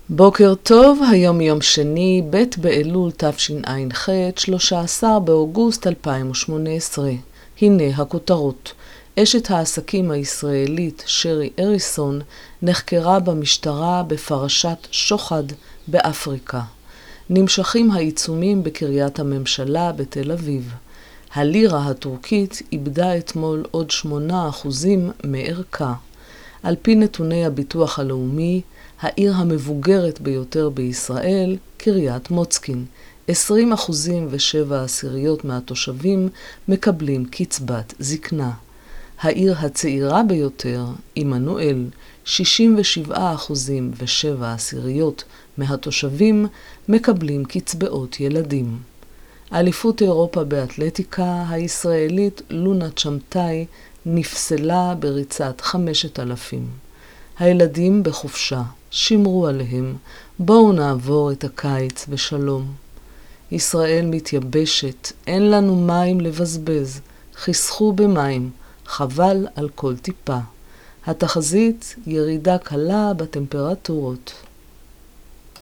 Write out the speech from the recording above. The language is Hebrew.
בוקר טוב, היום יום שני, ב' באלול תשע"ח, 13 באוגוסט 2018. הנה הכותרות. אשת העסקים הישראלית שרי אריסון נחקרה במשטרה בפרשת שוחד באפריקה. נמשכים העיצומים בקריית הממשלה בתל אביב. הלירה הטורקית איבדה אתמול עוד 8% מערכה. על פי נתוני הביטוח הלאומי, העיר המבוגרת ביותר בישראל, קריית מוצקין, 20.7% מהתושבים מקבלים קצבת זקנה. העיר הצעירה ביותר, עמנואל, 67.7% מהתושבים מקבלים קצבאות ילדים. אליפות אירופה באתלטיקה, הישראלית לונה צ'מטאי נפסלה בריצת 5,000. הילדים בחופשה, שמרו עליהם, בואו נעבור את הקיץ בשלום. ישראל מתייבשת, אין לנו מים לבזבז, חסכו במים, חבל על כל טיפה. התחזית ירידה קלה בטמפרטורות.